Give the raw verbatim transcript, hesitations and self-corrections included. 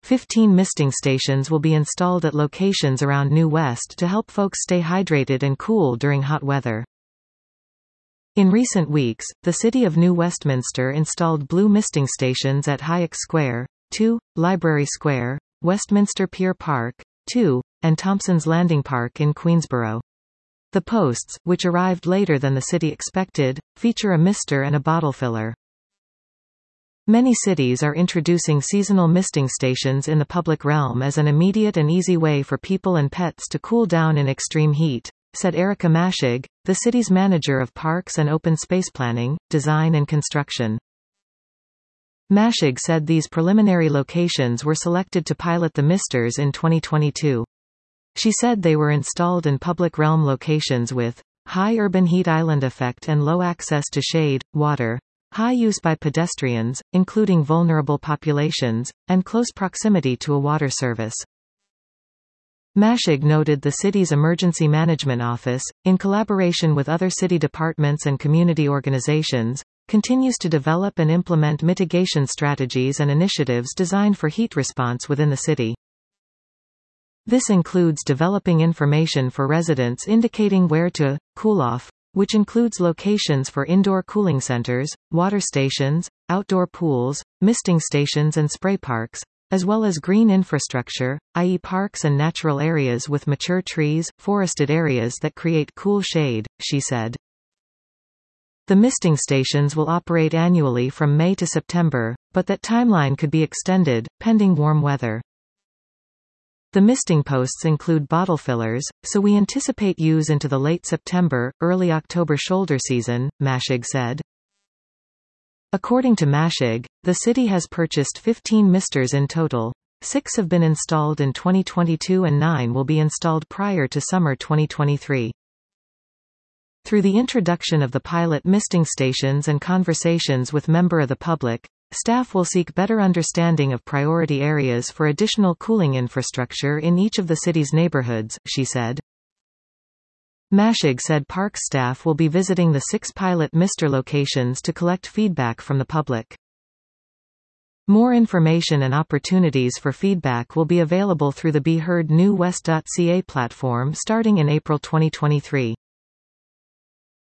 fifteen misting stations will be installed at locations around New West to help folks stay hydrated and cool during hot weather. In recent weeks, the City of New Westminster installed blue misting stations at Hayek Square, two, Library Square, Westminster Pier Park, two, and Thompson's Landing Park in Queensborough. The posts, which arrived later than the city expected, feature a mister and a bottle filler. Many cities are introducing seasonal misting stations in the public realm as an immediate and easy way for people and pets to cool down in extreme heat, said Erica Mashig, the city's manager of parks and open space planning, design and construction. Mashig said these preliminary locations were selected to pilot the misters in twenty twenty-two. She said they were installed in public realm locations with high urban heat island effect and low access to shade, water, high use by pedestrians, including vulnerable populations, and close proximity to a water service. Mashig noted the city's Emergency Management Office, in collaboration with other city departments and community organizations, continues to develop and implement mitigation strategies and initiatives designed for heat response within the city. This includes developing information for residents indicating where to cool off, which includes locations for indoor cooling centers, water stations, outdoor pools, misting stations and spray parks, as well as green infrastructure, that is parks and natural areas with mature trees, forested areas that create cool shade, she said. The misting stations will operate annually from May to September, but that timeline could be extended, pending warm weather. The misting posts include bottle fillers, so we anticipate use into the late September, early October shoulder season, Mashig said. According to Mashig, the city has purchased fifteen misters in total. Six have been installed in twenty twenty-two and nine will be installed prior to summer twenty twenty-three. Through the introduction of the pilot misting stations and conversations with members of the public, staff will seek better understanding of priority areas for additional cooling infrastructure in each of the city's neighborhoods, she said. Mashig said park staff will be visiting the six pilot mister locations to collect feedback from the public. More information and opportunities for feedback will be available through the Be Heard New West dot C A platform starting in April twenty twenty-three.